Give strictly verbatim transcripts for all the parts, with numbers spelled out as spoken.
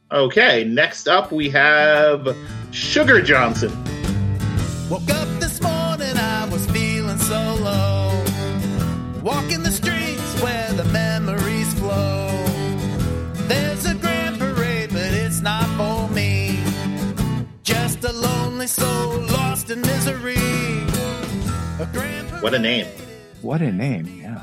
Okay, next up we have Sugar Johnson. Woke up this morning, I was feeling so low. Walking the streets where the memories flow. There's a grand parade, but it's not for me. Just a lonely soul lost in misery. A grand parade. What a name. What a name, yeah.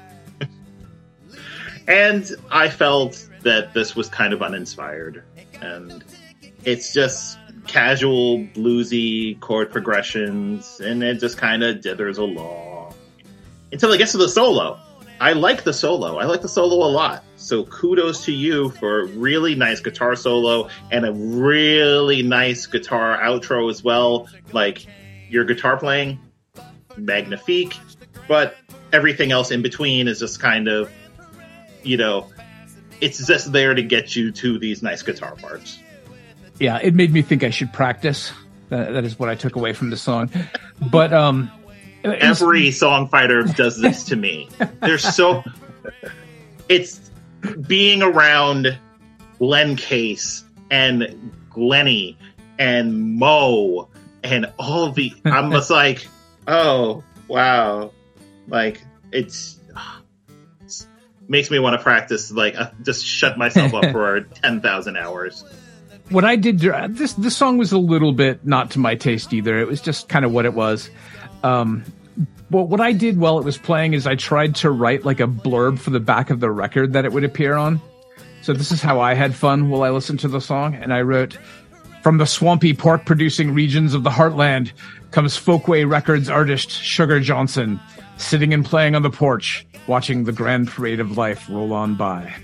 And I felt that this was kind of uninspired. And it's just casual, bluesy chord progressions, and it just kind of dithers along. Until it gets to the solo. I like the solo. I like the solo a lot. So kudos to you for a really nice guitar solo and a really nice guitar outro as well. Like, your guitar playing, magnifique, but everything else in between is just kind of, you know, it's just there to get you to these nice guitar parts. Yeah, it made me think I should practice. That, that is what I took away from the song. But um, every song fighter does this to me. They're so. It's being around Glenn Case and Glennie and Mo and all the. I'm just like, oh wow, like it's. Makes me want to practice, like, uh, just shut myself up for ten thousand hours. What I did, this this song was a little bit not to my taste either. It was just kind of what it was. Um, but what I did while it was playing is I tried to write like a blurb for the back of the record that it would appear on. So this is how I had fun while I listened to the song. And I wrote, from the swampy pork-producing regions of the heartland comes Folkway Records artist Sugar Johnson, sitting and playing on the porch, watching the grand parade of life roll on by.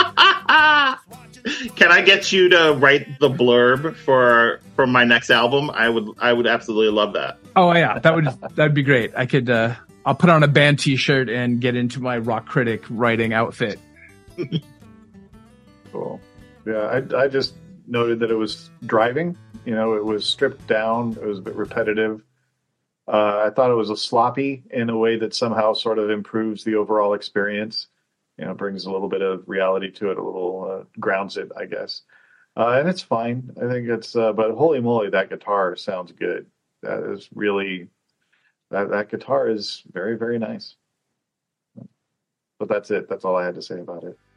Can I get you to write the blurb for for my next album? I would I would absolutely love that. Oh yeah, that would that'd be great. I could uh, I'll put on a band T-shirt and get into my rock critic writing outfit. Cool. Yeah, I I just noted that it was driving. You know, it was stripped down. It was a bit repetitive. Uh, I thought it was a sloppy in a way that somehow sort of improves the overall experience. You know, brings a little bit of reality to it, a little uh, grounds it, I guess. Uh, and it's fine. I think it's, uh, but holy moly, that guitar sounds good. That is really, that, that guitar is very, very nice. But that's it. That's all I had to say about it.